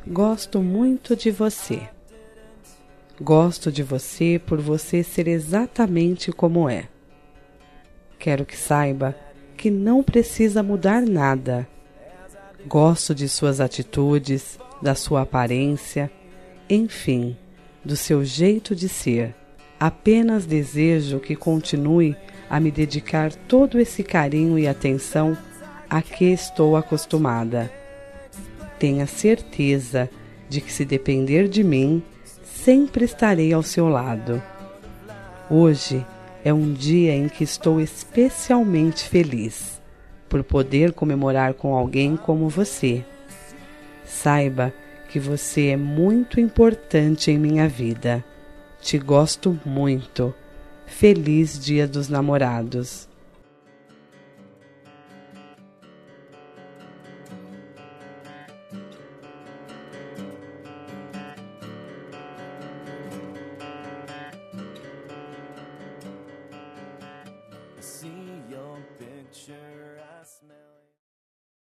Gosto muito de você. Gosto de você por você ser exatamente como é. Quero que saiba que não precisa mudar nada. Gosto de suas atitudes, da sua aparência, enfim, do seu jeito de ser. Apenas desejo que continue a me dedicar todo esse carinho e atenção a que estou acostumada. Tenha certeza de que, se depender de mim, sempre estarei ao seu lado. Hoje é um dia em que estou especialmente feliz por poder comemorar com alguém como você. Saiba que você é muito importante em minha vida. Te gosto muito. Feliz Dia dos Namorados. See